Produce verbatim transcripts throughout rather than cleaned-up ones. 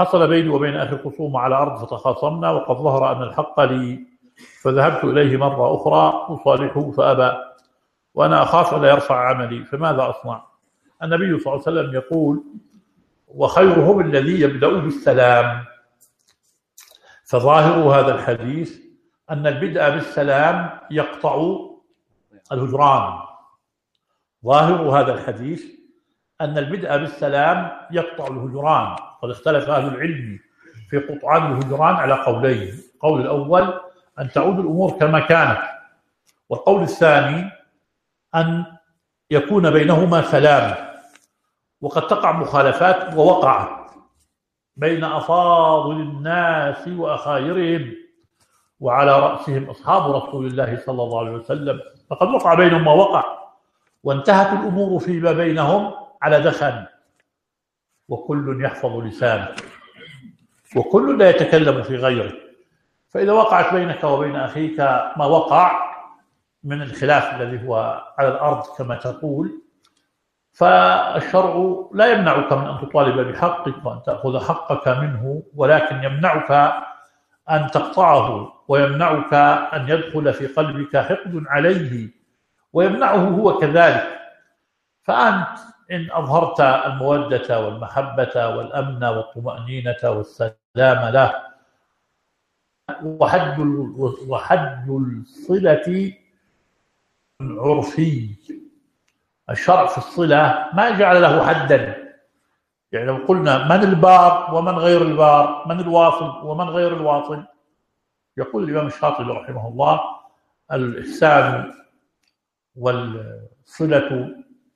حصل بيني وبين أخي خصومة على أرض فتخاصمنا، وقد ظهر أن الحق لي، فذهبت إليه مرة أخرى أصالحه فأبى، وأنا أخاف أن يرفع عملي، فماذا أصنع؟ النبي صلى الله عليه وسلم يقول: وخيرهم الذي يبدأ بالسلام. فظاهر هذا الحديث أن البدء بالسلام يقطع الهجران. ظاهر هذا الحديث أن البدء بالسلام يقطع الهجران. قد اختلف أهل العلم في قطعان الهجران على قولين: القول الأول أن تعود الأمور كما كانت، والقول الثاني أن يكون بينهما سلام. وقد تقع مخالفات، ووقعت بين أفاضل الناس وأخايرهم، وعلى رأسهم أصحاب رسول الله صلى الله عليه وسلم، فقد وقع بينهم ما وقع، وانتهت الأمور فيما بينهم على دخن، وكل يحفظ لسانه، وكل لا يتكلم في غيره. فإذا وقعت بينك وبين أخيك ما وقع من الخلاف الذي هو على الأرض كما تقول، فالشرع لا يمنعك من أن تطالب بحقك وأن تأخذ حقك منه، ولكن يمنعك أن تقطعه، ويمنعك أن يدخل في قلبك حقد عليه، ويمنعه هو كذلك. فأنت إن أظهرت المودة والمحبة والأمن والطمأنينة والسلام له، وحد وحد الصلة عرفي. الشرع في الصلة ما جعل له حدا. يعني لو قلنا من البار ومن غير البار، من الواصل ومن غير الواصل، يقول الإمام الشاطبي رحمه الله: الإحسان والصلة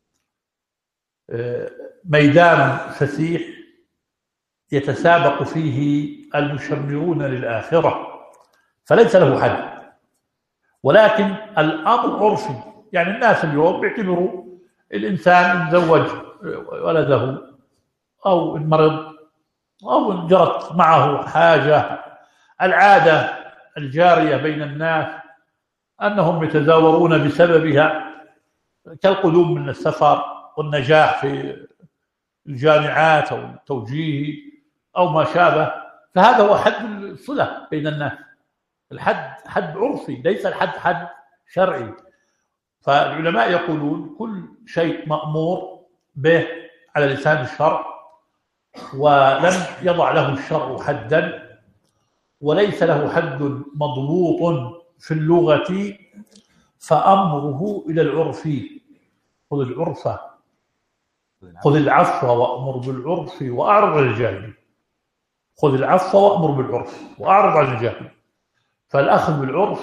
ميدان فسيح يتسابق فيه المشمرون للآخرة، فليس له حد. ولكن الأمر عرفي، يعني الناس اليوم بيعتبروا الإنسان إن زوج ولده أو إن مرض أو إن جرت معه حاجة، العادة الجارية بين الناس أنهم يتزاورون بسببها، كالقدوم من السفر والنجاح في الجامعات أو التوجيه أو ما شابه. فهذا هو حد الصلة بين الناس. الحد حد عرفي، ليس الحد حد شرعي. فالعلماء يقولون كل شيء مأمور به على لسان الشرع، ولم يضع له الشرع حدا، وليس له حد مضبوط في اللغة، فأمره إلى العرف. خذ العرف، خذ العفو وأمر بالعرف وأعرض عن الجاهل. خذ العفو وأمر بالعرف وأعرض عن الجاهل. فالأخذ بالعرف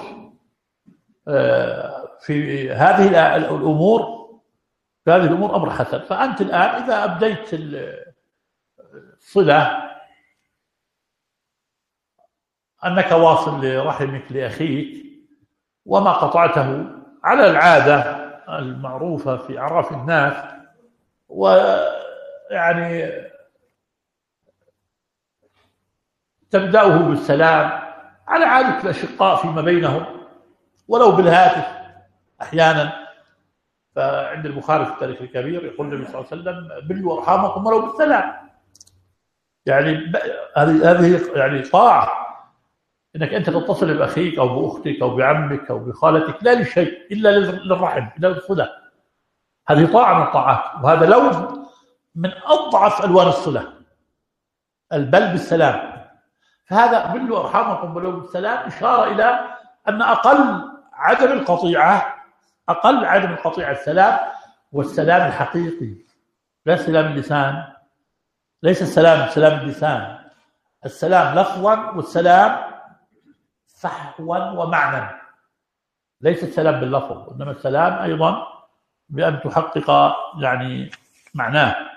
في هذه الأمور في هذه الأمور أمر حسن. فأنت الآن إذا أبديت الصلة أنك واصل لرحمك لأخيك وما قطعته على العادة المعروفة في أعراف الناس، ويعني تبدأه بالسلام على عادة الأشقاء فيما بينهم ولو بالهاتف أحيانا. فعند البخاري في التاريخ الكبير يقول النبي صلى الله عليه وسلم: بلوا أرحامكم ولو بالسلام. يعني هذه يعني طاعة، انك انت تتصل باخيك او باختك او بعمك او بخالتك لا لشيء الا للرحم، الا للصله. هذه طاعه من الطاعات، وهذا لون من اضعف الوان الصله، البل بالسلام. فهذا بلوا ارحامكم ولو بالسلام اشاره الى ان اقل عدم القطيعه اقل عدم القطيعه السلام، والسلام الحقيقي لا سلام اللسان. ليس السلام سلام اللسان، السلام لفظا والسلام فحوا ومعنى. ليس السلام باللفظ، انما السلام ايضا بان تحقق يعني معناه.